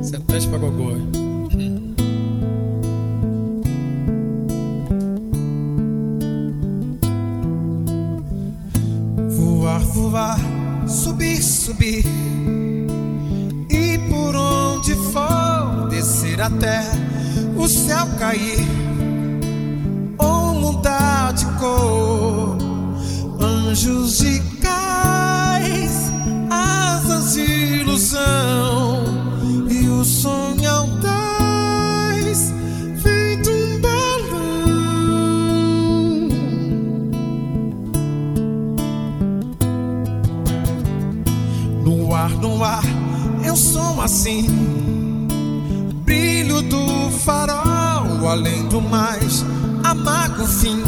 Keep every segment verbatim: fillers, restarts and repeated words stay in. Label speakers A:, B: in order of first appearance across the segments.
A: Isso é peste pra gogó. Hum.
B: Voar, voar, subir, subir, e por onde for descer até o céu cair ou mudar de cor. Anjos de cais, asas de ilusão, e o sonho audaz feito um balão. No ar, no ar, eu sou assim, brilho do farol, além do mais, amargo fim.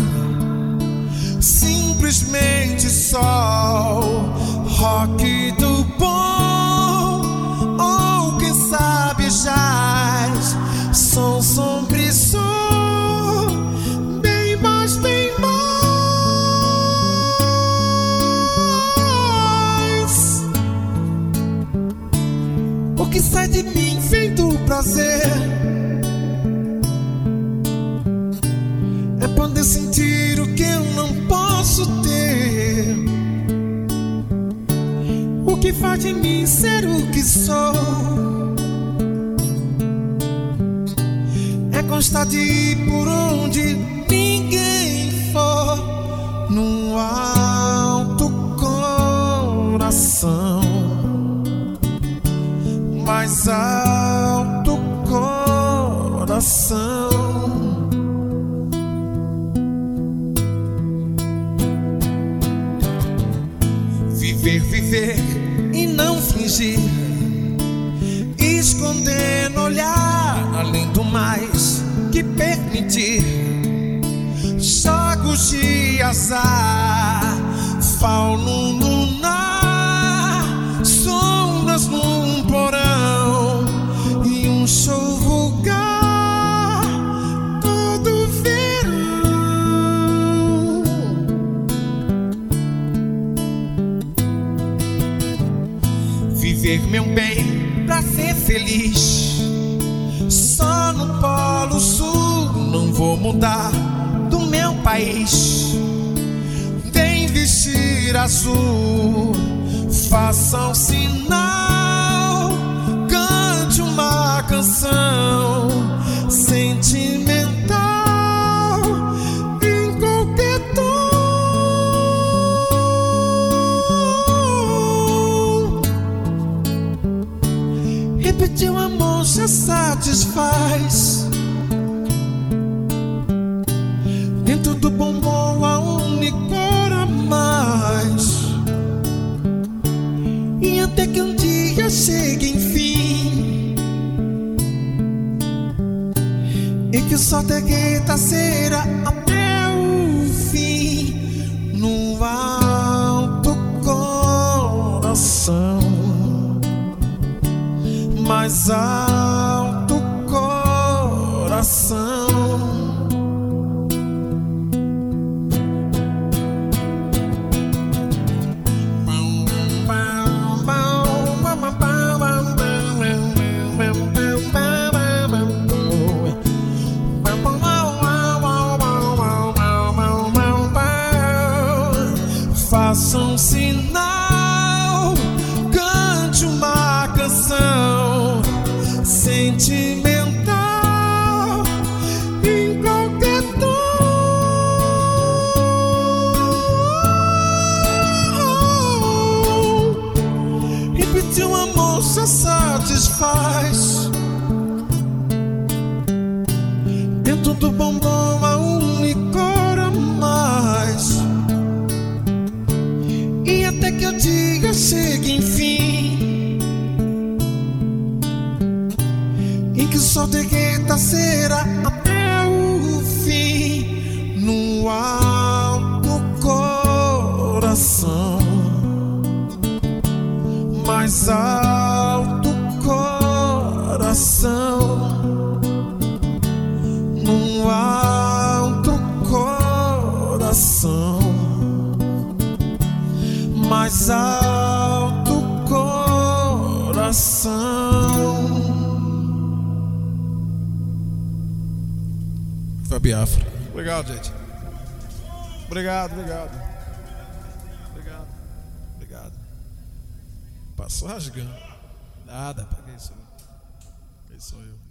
B: Simplesmente sol, rock do bom, ou quem sabe jazz, som, sombra e som, bem mais, bem mais. O que sai de mim vem do prazer, é poder sentir o que eu não posso ter. O que faz de mim ser o que sou é constar de ir por onde ninguém for, no alto coração, mais alto coração. Viver, viver e não fingir, esconder no olhar, além do mais que permitir. Jogos de azar, fauno lunar, sombras num porão e um show vulgar todo verão. Viver, meu bem, pra ser feliz, só no Polo Sul, não vou mudar do meu país. Vem vestir azul, faça um sinal, cante uma canção sentimental em qualquer tom. Repetir o amor já satisfaz. Dentro do bombom há um licor a mais, e até que um dia chegue enfim, e que o sol derreta a cera até o fim, no alto coração, mais alto coração. Faça um sinal, cante uma canção sentimental em qualquer tom. Repetir o amor já satisfaz. Dentro do bombom há um licor a mais, e até que o dia chegue enfim, em que o sol derreta a cera até o fim, no alto coração, mais alto coração, no alto coração, mais alto coração.
A: Viva Biafra.
B: Obrigado, gente. Obrigado, obrigado. Obrigado. Obrigado. Passou rasgando. Nada, paguei isso. Quem sou eu?